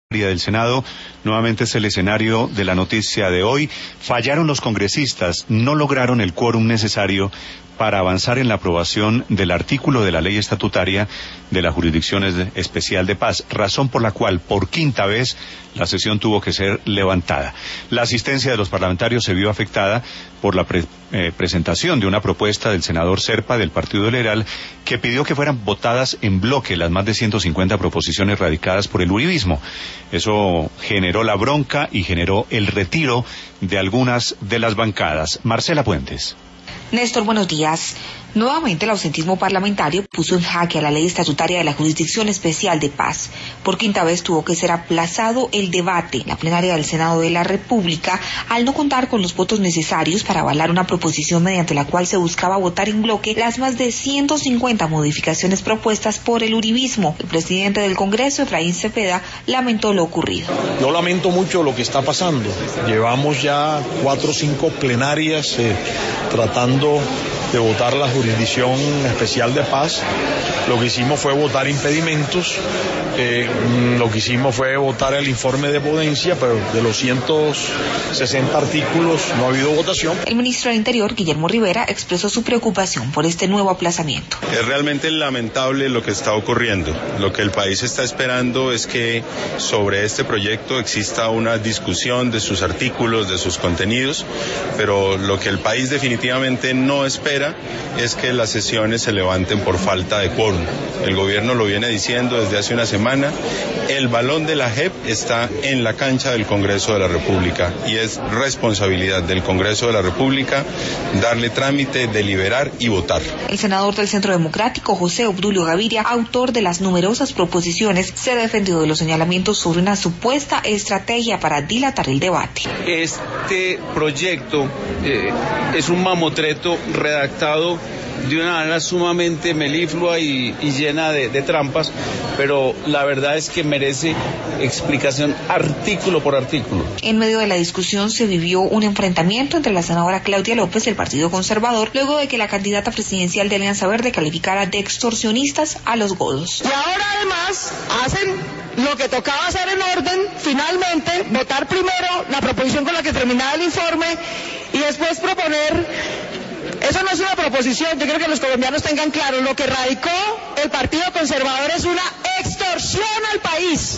Del Senado, nuevamente es el escenario de la noticia de hoy. Fallaron los congresistas, no lograron el quórum necesario para avanzar en la aprobación del artículo de la ley estatutaria de la Jurisdicción Especial de Paz, razón por la cual, por quinta vez, la sesión tuvo que ser levantada. La asistencia de los parlamentarios se vio afectada por la presentación de una propuesta del senador Zerpa del Partido Liberal que pidió que fueran votadas en bloque las más de 150 proposiciones radicadas por el uribismo. Eso generó la bronca y generó el retiro de algunas de las bancadas. Marcela Puentes. Néstor, buenos días. Nuevamente el ausentismo parlamentario puso en jaque a la ley estatutaria de la Jurisdicción Especial de Paz. Por quinta vez tuvo que ser aplazado el debate en la plenaria del Senado de la República al no contar con los votos necesarios para avalar una proposición mediante la cual se buscaba votar en bloque las más de 150 modificaciones propuestas por el uribismo. El presidente del Congreso, Efraín Cepeda, lamentó lo ocurrido. Yo lamento mucho lo que está pasando. Llevamos ya 4 o 5 plenarias tratando de votar la Jurisdicción Especial de Paz. Lo que hicimos fue votar impedimentos, lo que hicimos fue votar el informe de ponencia, pero de los 160 artículos no ha habido votación. El ministro del Interior, Guillermo Rivera, expresó su preocupación por este nuevo aplazamiento. Es realmente lamentable lo que está ocurriendo. Lo que el país está esperando es que sobre este proyecto exista una discusión de sus artículos, de sus contenidos, pero lo que el país definitivamente no espera es que las sesiones se levanten por falta de quórum. El gobierno lo viene diciendo desde hace una semana. El balón de la JEP está en la cancha del Congreso de la República y es responsabilidad del Congreso de la República darle trámite, deliberar y votar. El senador del Centro Democrático, José Obdulio Gaviria, autor de las numerosas proposiciones, se defendió de los señalamientos sobre una supuesta estrategia para dilatar el debate. Este proyecto es un mamotreto redactado de una manera sumamente meliflua y llena de trampas, pero la verdad es que merece explicación artículo por artículo. En medio de la discusión se vivió un enfrentamiento entre la senadora Claudia López del Partido Conservador, luego de que la candidata presidencial de Alianza Verde calificara de extorsionistas a los godos. Y ahora además hacen lo que tocaba hacer en orden, finalmente votar primero la proposición con la que terminaba el informe y después proponer. Eso no es una proposición, yo quiero que los colombianos tengan claro, lo que radicó el Partido Conservador es una extorsión al país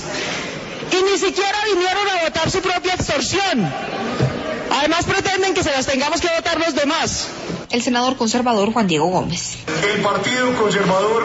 y ni siquiera vinieron a votar su propia extorsión. Además pretenden que se las tengamos que votar los demás. El senador conservador Juan Diego Gómez. El Partido Conservador,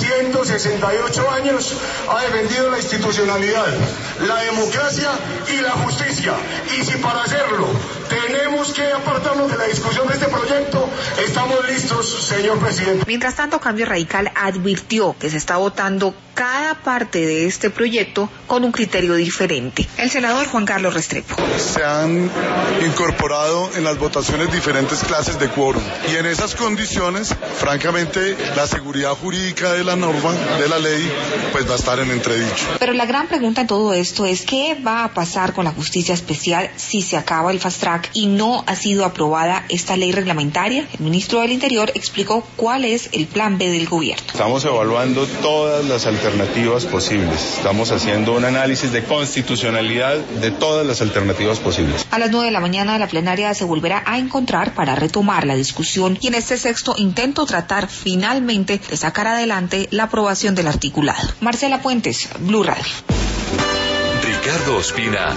168 años, ha defendido la institucionalidad, la democracia y la justicia. Y si para hacerlo tenemos que apartarnos de la discusión de este proyecto, estamos listos, señor presidente. Mientras tanto, Cambio Radical advirtió que se está votando cada parte de este proyecto con un criterio diferente. El senador Juan Carlos Restrepo. Se han incorporado en las votaciones diferentes clases de quórum y en esas condiciones, francamente, la seguridad jurídica de la norma, de la ley, pues va a estar en entredicho. Pero la gran pregunta en todo esto es ¿qué va a pasar con la justicia especial si se acaba el fast track y no ha sido aprobada esta ley reglamentaria? El ministro del Interior explicó cuál es el plan B del gobierno. Estamos evaluando todas las alternativas posibles. Estamos haciendo un análisis de constitucionalidad de todas las alternativas posibles. A las 9 de la mañana la plenaria se volverá a encontrar para retomar la discusión y en este sexto intento tratar finalmente de sacar adelante la aprobación del articulado. Marcela Puentes, Blue Radio. Ricardo Ospina